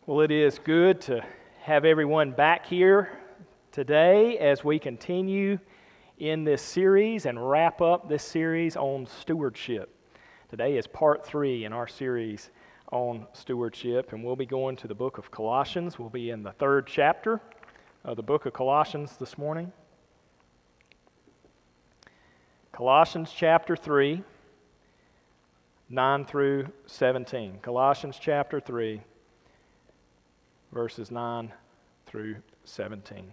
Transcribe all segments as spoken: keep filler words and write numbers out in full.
Well, it is good to have everyone back here today as we continue in this series and wrap up this series on stewardship. Today is part three in our series on stewardship, and we'll be going to the book of Colossians. We'll be in the third chapter of the book of Colossians this morning. Colossians chapter three, nine through seventeen. Colossians chapter three, verses nine through seventeen.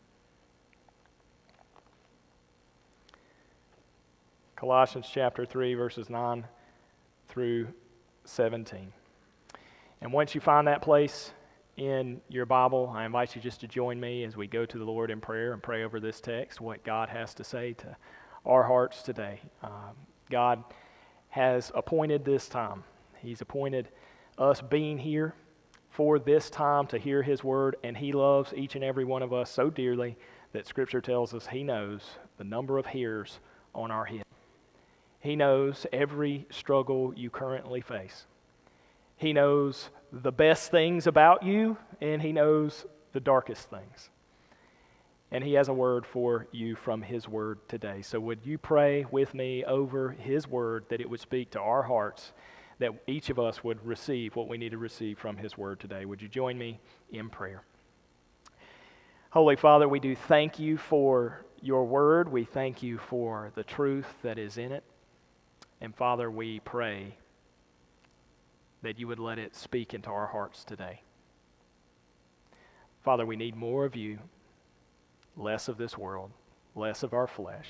Colossians chapter three, verses nine through seventeen. And once you find that place in your Bible, I invite you just to join me as we go to the Lord in prayer and pray over this text, what God has to say to our hearts today. Um, God has appointed this time. He's appointed us being here for this time to hear His word, and He loves each and every one of us so dearly that Scripture tells us He knows the number of hairs on our head. He knows every struggle you currently face. He knows the best things about you, and He knows the darkest things. And He has a word for you from His word today. So would you pray with me over His word, that it would speak to our hearts, that each of us would receive what we need to receive from His word today. Would you join me in prayer? Holy Father, we do thank You for Your word. We thank You for the truth that is in it. And Father, we pray that You would let it speak into our hearts today. Father, we need more of You, less of this world, less of our flesh.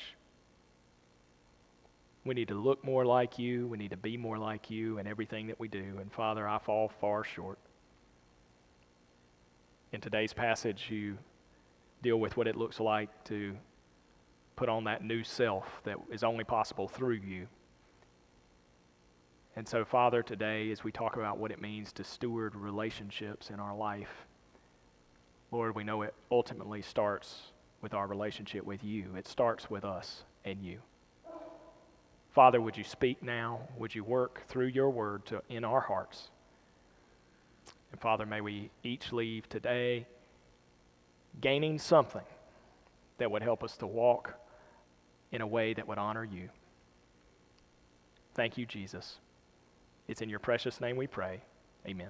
We need to look more like You. We need to be more like You in everything that we do. And Father, I fall far short. In today's passage, You deal with what it looks like to put on that new self that is only possible through You. And so, Father, today, as we talk about what it means to steward relationships in our life, Lord, we know it ultimately starts with our relationship with You. It starts with us and You. Father, would You speak now? Would You work through Your word to, in our hearts? And Father, may we each leave today gaining something that would help us to walk in a way that would honor You. Thank You, Jesus. It's in Your precious name we pray. Amen.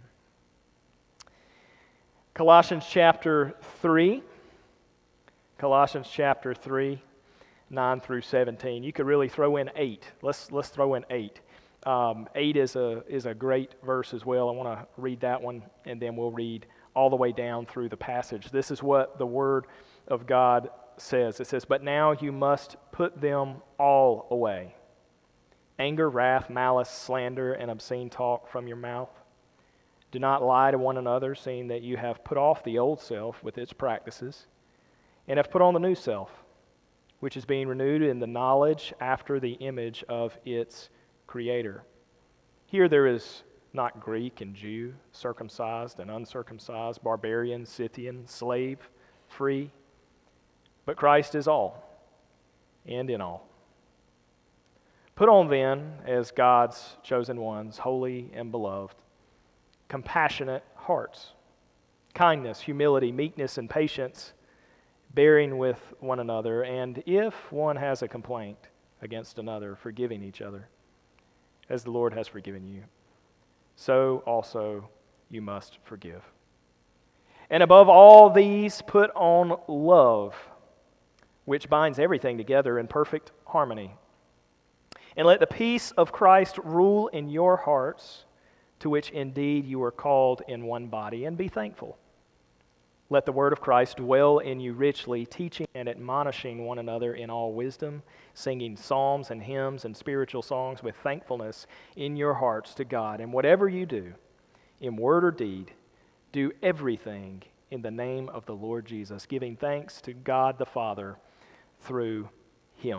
Colossians chapter three. Colossians chapter three, nine through seventeen. You could really throw in eight. Let's let's throw in eight. Um, eight is a is a great verse as well. I want to read that one, and then we'll read all the way down through the passage. This is what the Word of God says. It says, "But now you must put them all away: anger, wrath, malice, slander, and obscene talk from your mouth. Do not lie to one another, seeing that you have put off the old self with its practices, and have put on the new self, which is being renewed in the knowledge after the image of its Creator. Here there is not Greek and Jew, circumcised and uncircumcised, barbarian, Scythian, slave, free, but Christ is all, and in all. Put on then, as God's chosen ones, holy and beloved, compassionate hearts, kindness, humility, meekness, and patience, bearing with one another, and if one has a complaint against another, forgiving each other, as the Lord has forgiven you, so also you must forgive. And above all these, put on love, which binds everything together in perfect harmony. And let the peace of Christ rule in your hearts, to which indeed you are called in one body, and be thankful. Let the word of Christ dwell in you richly, teaching and admonishing one another in all wisdom, singing psalms and hymns and spiritual songs with thankfulness in your hearts to God. And whatever you do, in word or deed, do everything in the name of the Lord Jesus, giving thanks to God the Father through Him."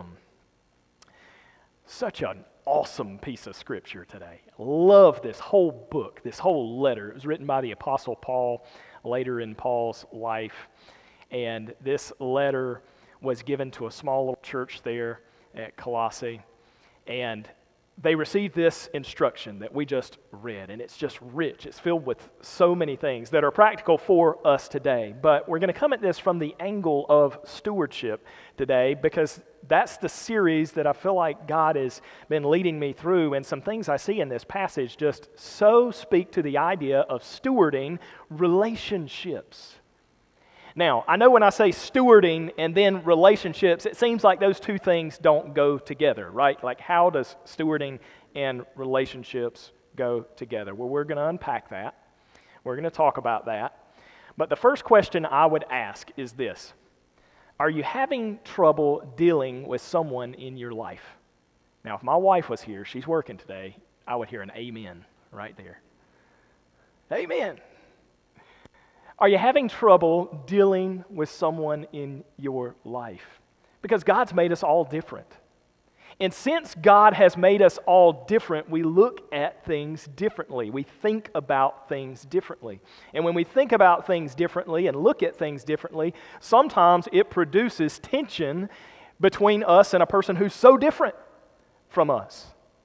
Such an awesome piece of scripture today. Love this whole book, this whole letter. It was written by the Apostle Paul later in Paul's life. And this letter was given to a small little church there at Colossae. And they received this instruction that we just read, and it's just rich. It's filled with so many things that are practical for us today. But we're going to come at this from the angle of stewardship today, because that's the series that I feel like God has been leading me through, and some things I see in this passage just so speak to the idea of stewarding relationships. Now, I know when I say stewarding and then relationships, it seems like those two things don't go together, right? Like, how does stewarding and relationships go together? Well, we're going to unpack that. We're going to talk about that. But the first question I would ask is this: are you having trouble dealing with someone in your life? Now, if my wife was here, she's working today, I would hear an amen right there. Amen. Are you having trouble dealing with someone in your life? Because God's made us all different. And since God has made us all different, we look at things differently. We think about things differently. And when we think about things differently and look at things differently, sometimes it produces tension between us and a person who's so different from us.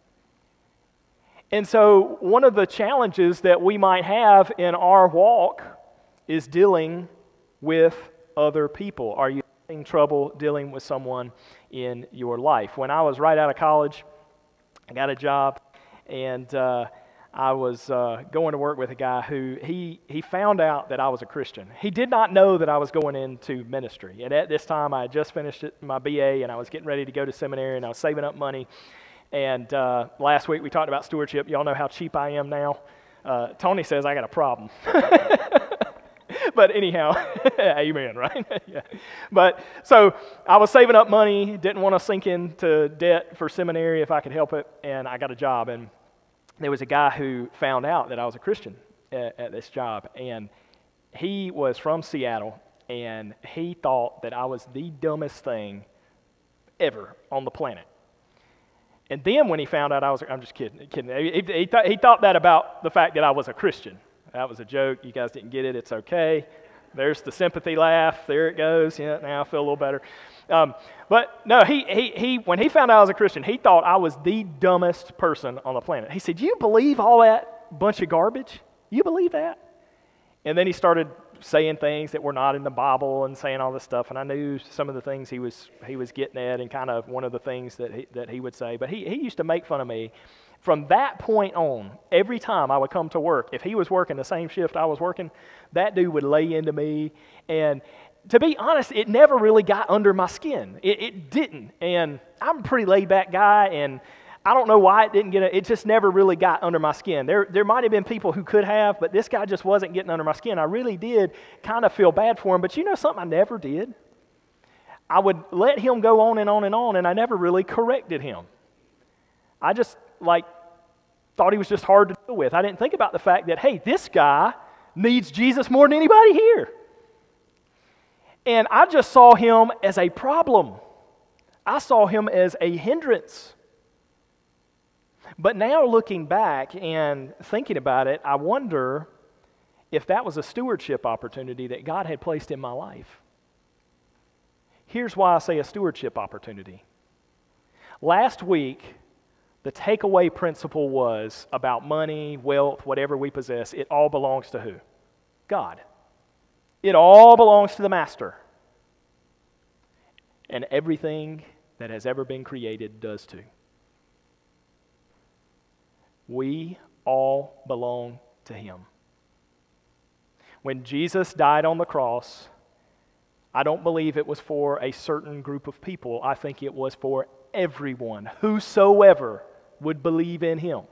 And so one of the challenges that we might have in our walk is dealing with other people. Are you having trouble dealing with someone in your life? When I was right out of college, I got a job, and uh, I was uh, going to work with a guy who, he, he found out that I was a Christian. He did not know that I was going into ministry. And at this time, I had just finished my B A, and I was getting ready to go to seminary, and I was saving up money. And uh, last week, we talked about stewardship. Y'all know how cheap I am now. Uh, Tony says I got a problem. But anyhow, amen, right? Yeah. But so I was saving up money, didn't want to sink into debt for seminary if I could help it, and I got a job. And there was a guy who found out that I was a Christian at, at this job, and he was from Seattle, and he thought that I was the dumbest thing ever on the planet. And then when he found out I was, I'm just kidding, kidding. He, he, th- he thought that about the fact that I was a Christian. That was a joke. You guys didn't get it. It's okay. There's the sympathy laugh. There it goes. Yeah, now I feel a little better. Um, but no, he, he, he, when he found out I was a Christian, he thought I was the dumbest person on the planet. He said, "You believe all that bunch of garbage? You believe that?" And then he started saying things that were not in the Bible and saying all this stuff. And I knew some of the things he was he was getting at, and kind of one of the things that he, that he would say. But he, he used to make fun of me. From that point on, every time I would come to work, if he was working the same shift I was working, that dude would lay into me. And to be honest, it never really got under my skin. It, it didn't. And I'm a pretty laid-back guy, and I don't know why it didn't get it. It just never really got under my skin. There, there might have been people who could have, but this guy just wasn't getting under my skin. I really did kind of feel bad for him. But you know something I never did? I would let him go on and on and on, and I never really corrected him. I just, like, thought he was just hard to deal with. I didn't think about the fact that, hey, this guy needs Jesus more than anybody here. And I just saw him as a problem. I saw him as a hindrance. But now looking back and thinking about it, I wonder if that was a stewardship opportunity that God had placed in my life. Here's why I say a stewardship opportunity. Last week, the takeaway principle was about money, wealth, whatever we possess, it all belongs to who? God. It all belongs to the Master. And everything that has ever been created does too. We all belong to Him. When Jesus died on the cross, I don't believe it was for a certain group of people. I think it was for everyone, whosoever would believe in Him.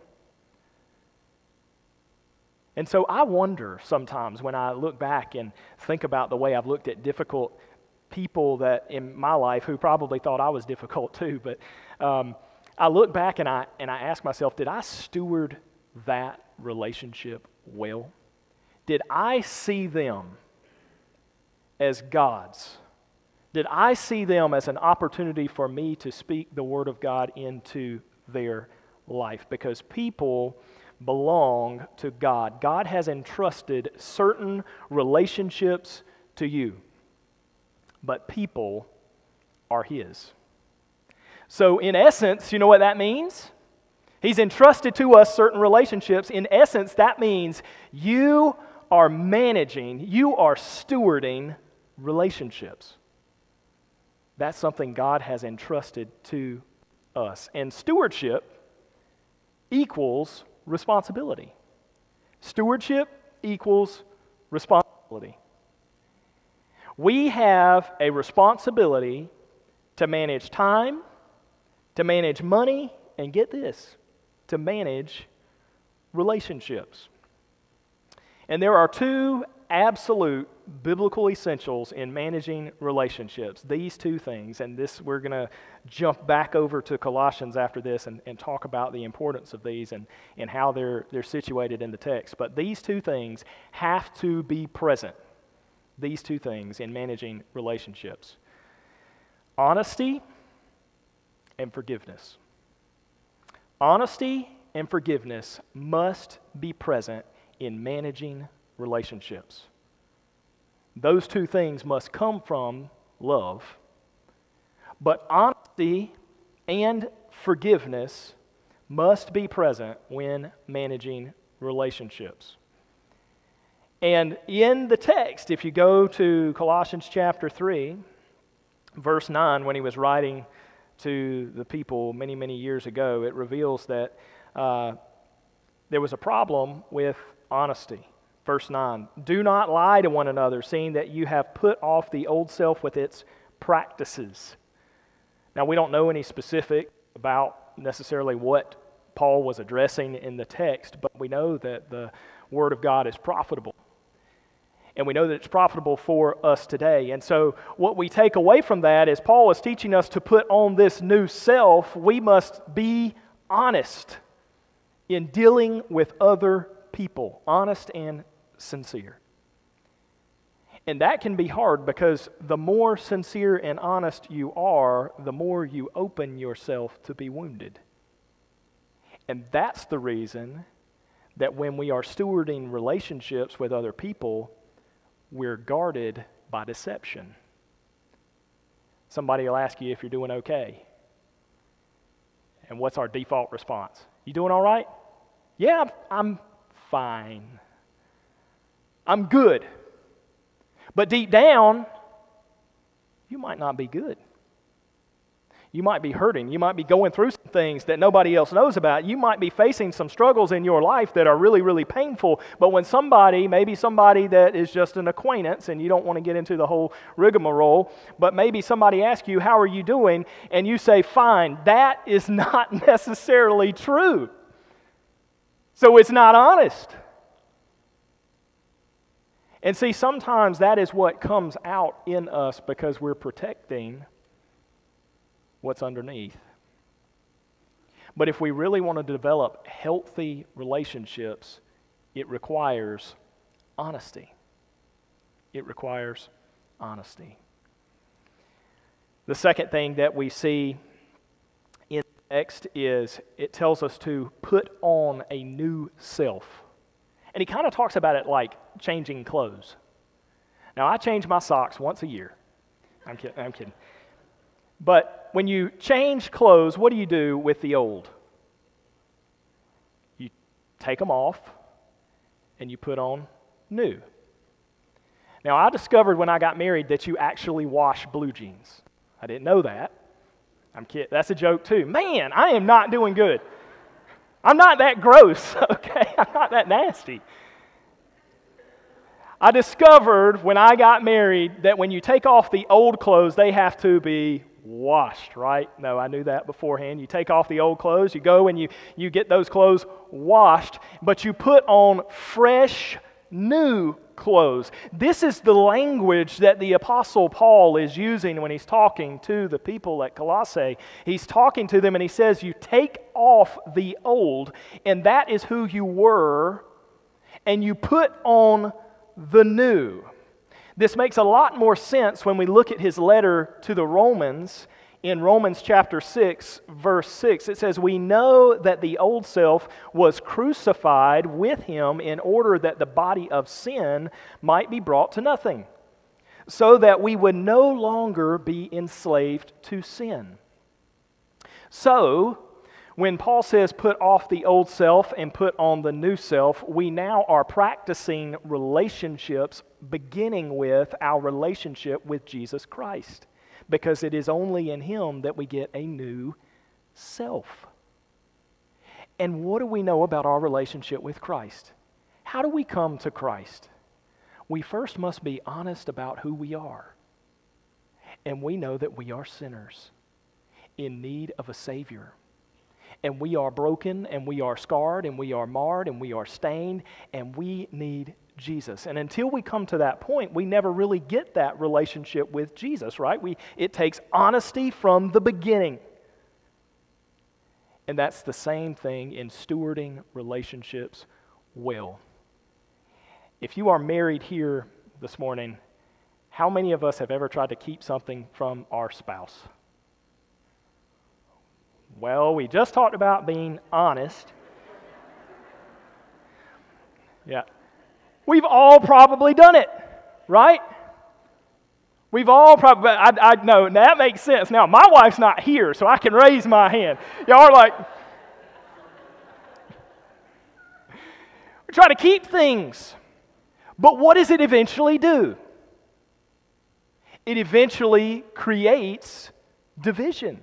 And so I wonder sometimes when I look back and think about the way I've looked at difficult people that in my life who probably thought I was difficult too, but um, I look back and I and I ask myself, did I steward that relationship well? Did I see them as God's? Did I see them as an opportunity for me to speak the Word of God into their life? Because people belong to God. God has entrusted certain relationships to you, but people are His. So in essence, you know what that means? He's entrusted to us certain relationships. In essence, that means you are managing, you are stewarding relationships. That's something God has entrusted to us. And stewardship equals responsibility. Stewardship equals responsibility. We have a responsibility to manage time, to manage money, and get this, to manage relationships. And there are two absolute biblical essentials in managing relationships. These two things, and this we're going to jump back over to Colossians after this and, and talk about the importance of these and, and how they're, they're situated in the text. But these two things have to be present. These two things in managing relationships. Honesty and forgiveness. Honesty and forgiveness must be present in managing relationships. Those two things must come from love. But honesty and forgiveness must be present when managing relationships. And in the text, if you go to Colossians chapter three, verse nine, when he was writing to the people many, many years ago, it reveals that uh, there was a problem with honesty. Verse nine, do not lie to one another, seeing that you have put off the old self with its practices. Now, we don't know any specific about necessarily what Paul was addressing in the text, but we know that the Word of God is profitable. And we know that it's profitable for us today. And so what we take away from that is Paul is teaching us to put on this new self. We must be honest in dealing with other people. Honest and sincere. And that can be hard because the more sincere and honest you are, the more you open yourself to be wounded. And that's the reason that when we are stewarding relationships with other people, we're guarded by deception. Somebody will ask you if you're doing okay. And what's our default response? You doing all right? Yeah, I'm fine. I'm good. But deep down, you might not be good. You might be hurting. You might be going through some things that nobody else knows about. You might be facing some struggles in your life that are really, really painful. But when somebody, maybe somebody that is just an acquaintance, and you don't want to get into the whole rigmarole, but maybe somebody asks you, how are you doing? And you say, fine. That is not necessarily true. So it's not honest. And see, sometimes that is what comes out in us because we're protecting what's underneath. But if we really want to develop healthy relationships, it requires honesty. It requires honesty. The second thing that we see in the text is it tells us to put on a new self. And he kind of talks about it like changing clothes. Now, I change my socks once a year. I'm kidding. I'm kidding. But when you change clothes, what do you do with the old? You take them off and you put on new. Now, I discovered when I got married that you actually wash blue jeans. I didn't know that. I'm kidding. That's a joke too. Man, I am not doing good. I'm not that gross, okay? I'm not that nasty. I discovered when I got married that when you take off the old clothes, they have to be washed, right? No, I knew that beforehand. You take off the old clothes, you go and you, you get those clothes washed, but you put on fresh, new clothes. This is the language that the Apostle Paul is using when he's talking to the people at Colossae. He's talking to them and he says, you take off the old, and that is who you were, and you put on the new. This makes a lot more sense when we look at his letter to the Romans. In Romans chapter six, verse six, it says, we know that the old self was crucified with him in order that the body of sin might be brought to nothing, so that we would no longer be enslaved to sin. So, When Paul says put off the old self and put on the new self, we now are practicing relationships beginning with our relationship with Jesus Christ, because it is only in Him that we get a new self. And what do we know about our relationship with Christ? How do we come to Christ? We first must be honest about who we are. And we know that we are sinners in need of a Savior. And we are broken, and we are scarred, and we are marred, and we are stained, and we need Jesus. And until we come to that point, we never really get that relationship with Jesus, right? We, it takes honesty from the beginning. And that's the same thing in stewarding relationships well. If you are married here this morning, how many of us have ever tried to keep something from our spouse? Well, we just talked about being honest. Yeah. We've all probably done it, right? We've all probably, I, I know, that makes sense. Now, my wife's not here, so I can raise my hand. Y'all are like, we try to keep things. But what does it eventually do? It eventually creates division.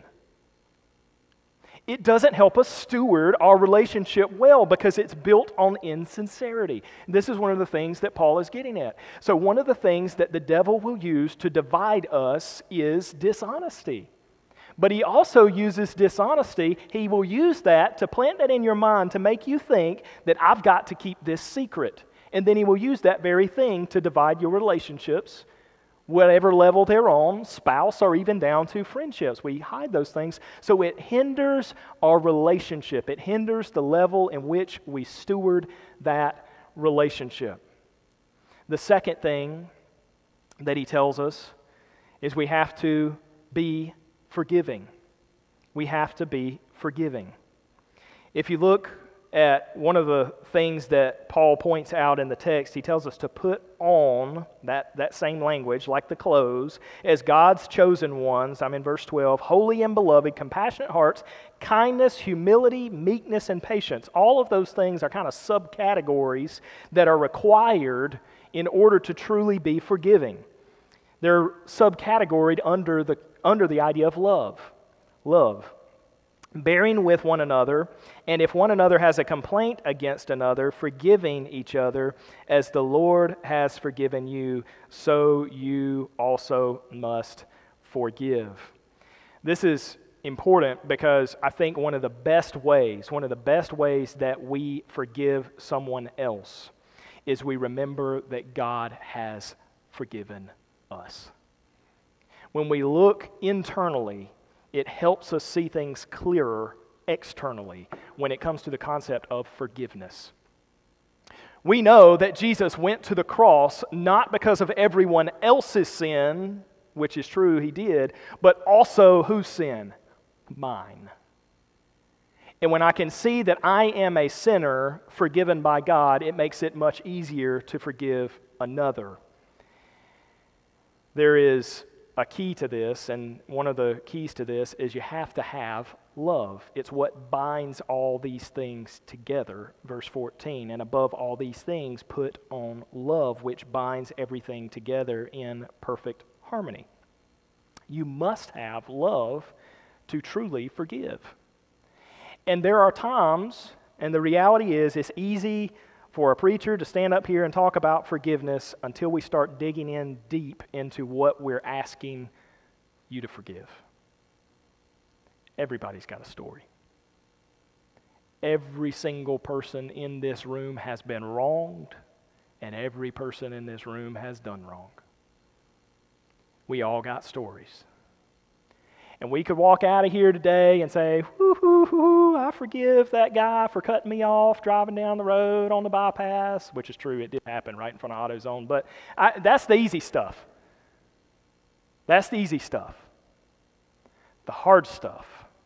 It doesn't help us steward our relationship well because it's built on insincerity. This is one of the things that Paul is getting at. So one of the things that the devil will use to divide us is dishonesty. But he also uses dishonesty. He will use that to plant that in your mind to make you think that I've got to keep this secret. And then he will use that very thing to divide your relationships, whatever level they're on, spouse, or even down to friendships. We hide those things. So it hinders our relationship. It hinders the level in which we steward that relationship. The second thing that he tells us is we have to be forgiving. We have to be forgiving. If you look at one of the things that Paul points out in the text, he tells us to put on that, that same language, like the clothes, as God's chosen ones. I'm in verse twelve, holy and beloved, compassionate hearts, kindness, humility, meekness, and patience. All of those things are kind of subcategories that are required in order to truly be forgiving. They're subcategoried under the, under the idea of love. Love. Bearing with one another, and if one another has a complaint against another, forgiving each other, as the Lord has forgiven you, so you also must forgive. This is important because I think one of the best ways, one of the best ways that we forgive someone else is we remember that God has forgiven us. When we look internally, it helps us see things clearer externally when it comes to the concept of forgiveness. We know that Jesus went to the cross not because of everyone else's sin, which is true, he did, but also whose sin? Mine. And when I can see that I am a sinner forgiven by God, it makes it much easier to forgive another. There is a key to this, and one of the keys to this is you have to have love. It's what binds all these things together. Verse fourteen, and above all these things put on love, which binds everything together in perfect harmony. You must have love to truly forgive. And there are times, and the reality is it's easy for a preacher to stand up here and talk about forgiveness until we start digging in deep into what we're asking you to forgive. Everybody's got a story. Every single person in this room has been wronged, and every person in this room has done wrong. We all got stories. And we could walk out of here today and say, whoo, hoo, hoo, I forgive that guy for cutting me off driving down the road on the bypass, which is true, it did happen right in front of AutoZone, but I, that's the easy stuff. That's the easy stuff. The hard stuff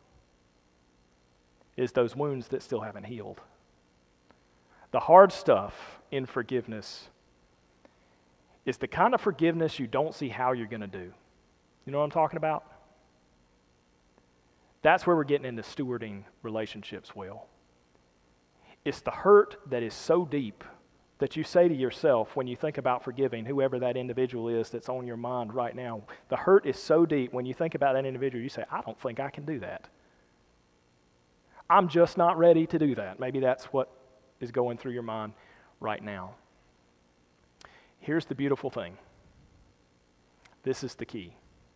is those wounds that still haven't healed. The hard stuff in forgiveness is the kind of forgiveness you don't see how you're going to do. You know what I'm talking about? That's where we're getting into stewarding relationships well. It's the hurt that is so deep that you say to yourself when you think about forgiving whoever that individual is that's on your mind right now. The hurt is so deep when you think about that individual, you say, I don't think I can do that. I'm just not ready to do that. Maybe that's what is going through your mind right now. Here's the beautiful thing. This is the key.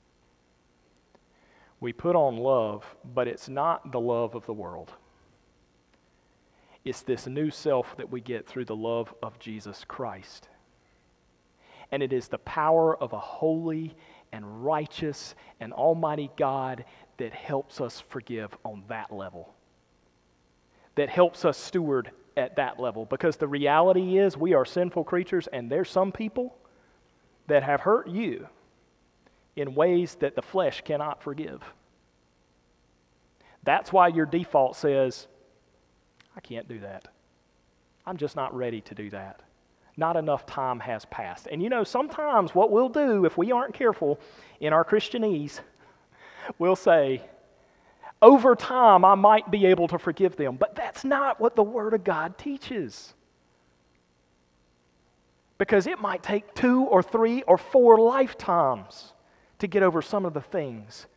We put on love, but it's not the love of the world. It's this new self that we get through the love of Jesus Christ. And it is the power of a holy and righteous and almighty God that helps us forgive on that level. That helps us steward at that level. Because the reality is we are sinful creatures, and there's some people that have hurt you in ways that the flesh cannot forgive. That's why your default says, I can't do that. I'm just not ready to do that. Not enough time has passed. And you know, sometimes what we'll do if we aren't careful in our Christianese, we'll say, over time I might be able to forgive them. But that's not what the Word of God teaches. Because it might take two or three or four lifetimes to get over some of the things.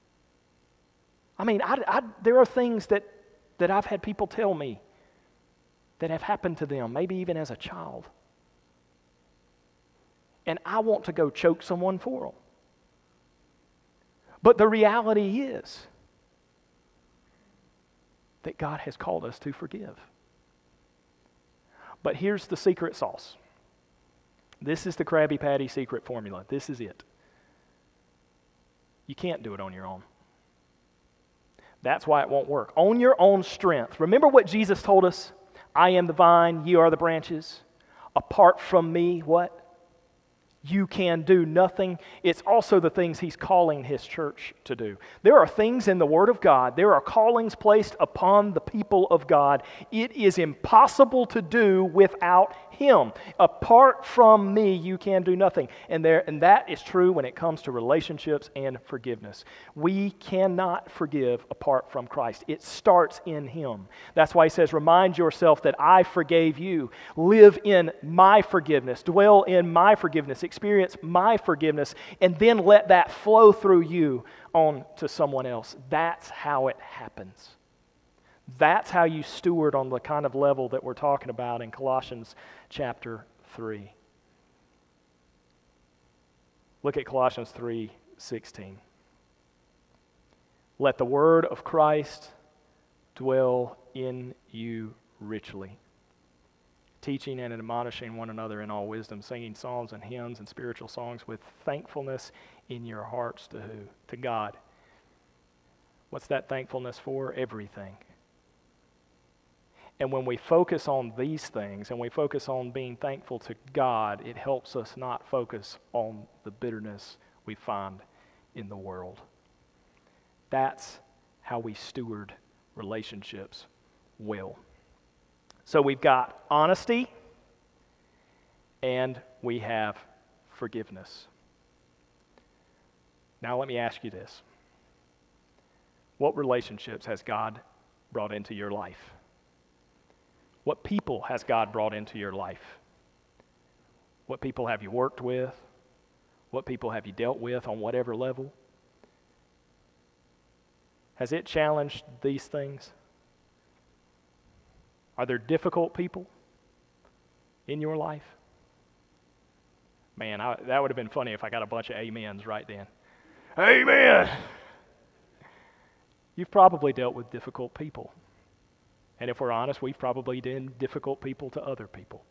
I mean, I, I, there are things that that I've had people tell me that have happened to them, maybe even as a child. And I want to go choke someone for them. But the reality is that God has called us to forgive. But here's the secret sauce. This is the Krabby Patty secret formula. This is it. You can't do it on your own. That's why it won't work. On your own strength. Remember what Jesus told us? I am the vine, you are the branches. Apart from me, what? You can do nothing. It's also the things He's calling His church to do. There are things in the Word of God. There are callings placed upon the people of God. It is impossible to do without Him. Apart from me, you can do nothing. And there, and that is true when it comes to relationships and forgiveness. We cannot forgive apart from Christ. It starts in Him. That's why He says, remind yourself that I forgave you. Live in my forgiveness. Dwell in my forgiveness. Experience my forgiveness, and then let that flow through you on to someone else. That's how it happens. That's how you steward on the kind of level that we're talking about in Colossians chapter three. Look at Colossians three sixteen. Let the word of Christ dwell in you richly, teaching and admonishing one another in all wisdom, singing psalms and hymns and spiritual songs with thankfulness in your hearts to who? To God. What's that thankfulness for? Everything. And when we focus on these things and we focus on being thankful to God, it helps us not focus on the bitterness we find in the world. That's how we steward relationships well. So we've got honesty and we have forgiveness. Now let me ask you this. What relationships has God brought into your life? What people has God brought into your life? What people have you worked with? What people have you dealt with on whatever level? Has it challenged these things? Are there difficult people in your life? Man, I, that would have been funny if I got a bunch of amens right then. Amen! You've probably dealt with difficult people. And if we're honest, we've probably been difficult people to other people.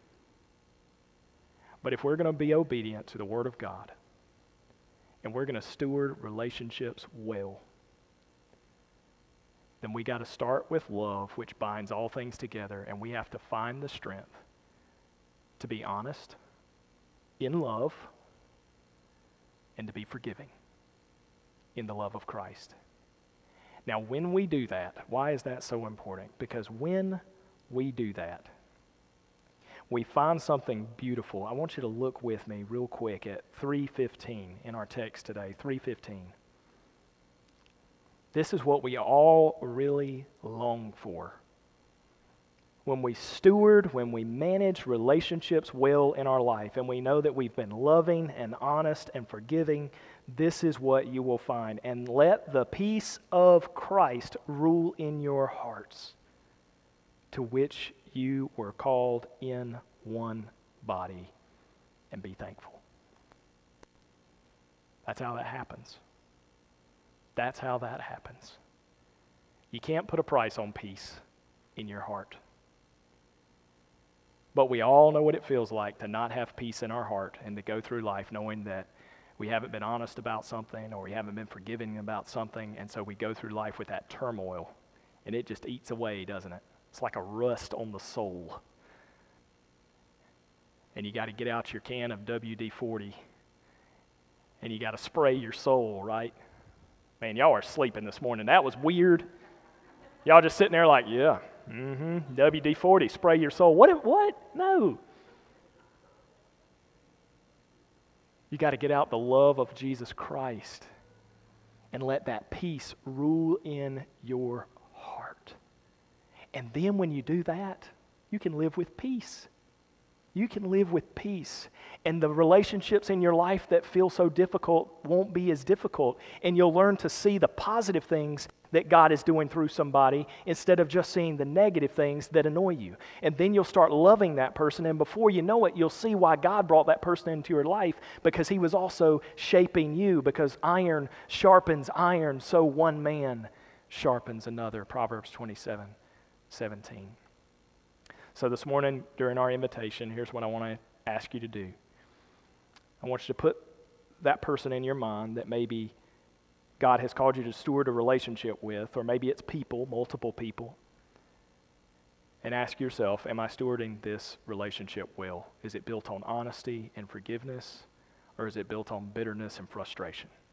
But if we're going to be obedient to the Word of God, and we're going to steward relationships well, then we got to start with love, which binds all things together, and we have to find the strength to be honest, in love, and to be forgiving in the love of Christ. Now, when we do that, why is that so important? Because when we do that, we find something beautiful. I want you to look with me real quick at three fifteen in our text today, three fifteen. This is what we all really long for. When we steward, when we manage relationships well in our life, and we know that we've been loving and honest and forgiving, this is what you will find. And let the peace of Christ rule in your hearts, to which you were called in one body, and be thankful. That's how that happens. That's how that happens. You can't put a price on peace in your heart. But we all know what it feels like to not have peace in our heart and to go through life knowing that we haven't been honest about something or we haven't been forgiving about something, and so we go through life with that turmoil, and it just eats away, doesn't it? It's like a rust on the soul. And you got to get out your can of W D forty, and you got to spray your soul, right? Man, y'all are sleeping this morning. That was weird. Y'all just sitting there like, yeah, mm-hmm, W D forty, spray your soul. What? What? No. You got to get out the love of Jesus Christ and let that peace rule in your heart. And then when you do that, you can live with peace. You can live with peace. And the relationships in your life that feel so difficult won't be as difficult. And you'll learn to see the positive things that God is doing through somebody instead of just seeing the negative things that annoy you. And then you'll start loving that person. And before you know it, you'll see why God brought that person into your life, because he was also shaping you, because iron sharpens iron, so one man sharpens another. Proverbs twenty-seven seventeen. So this morning during our invitation, here's what I want to ask you to do. I want you to put that person in your mind that maybe God has called you to steward a relationship with, or maybe it's people, multiple people, and ask yourself, am I stewarding this relationship well? Is it built on honesty and forgiveness, or is it built on bitterness and frustration?